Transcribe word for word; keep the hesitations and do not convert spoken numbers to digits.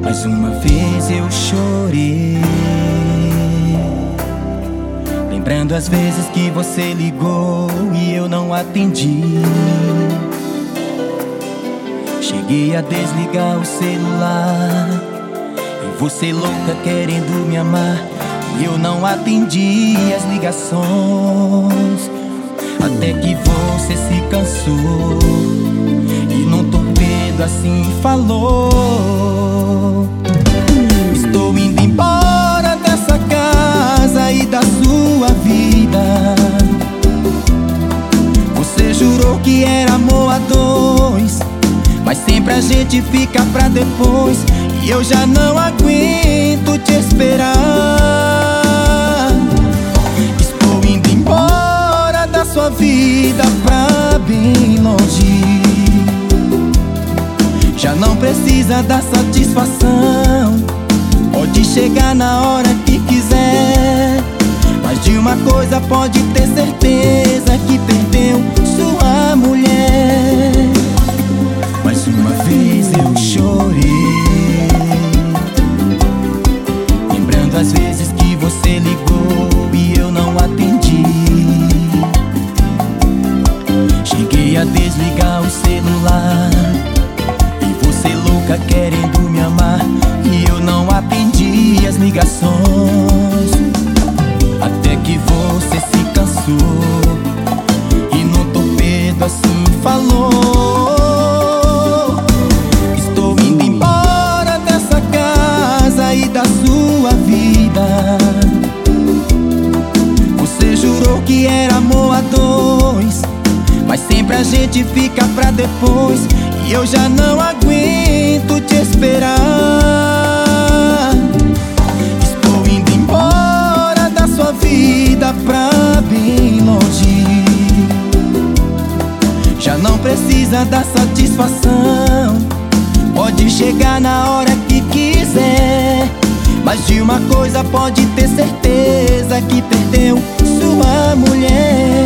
Mais uma vez eu chorei, lembrando as vezes que você ligou e eu não atendi. Cheguei a desligar o celular e você louca querendo me amar, e eu não atendi as ligações. Até que você se cansou e num torpedo assim falou: estou indo embora dessa casa e da sua vida. Você jurou que era amor a dois, mas sempre a gente fica pra depois, e eu já não aguento te esperar. Estou indo embora da sua vida pra bem longe. Já não precisa dar satisfação, pode chegar na hora que quiser, mas de uma coisa pode ter certeza: que perdeu sua mulher. Mais uma vez eu chorei, lembrando as vezes que você ligou e eu não atendi. Cheguei a desligar o celular e você louca querendo me amar, e eu não atendi as ligações. Até que você se cansou e no torpedo assim falou: estou indo embora dessa casa e da sua vida. Você jurou que era amor a dois, mas sempre a gente fica pra depois, e eu já não aguento te esperar. Estou indo embora da sua vida pra bem longe. Já não precisa dar satisfação, pode chegar na hora que quiser, mas de uma coisa pode ter certeza: que perdeu sua mulher.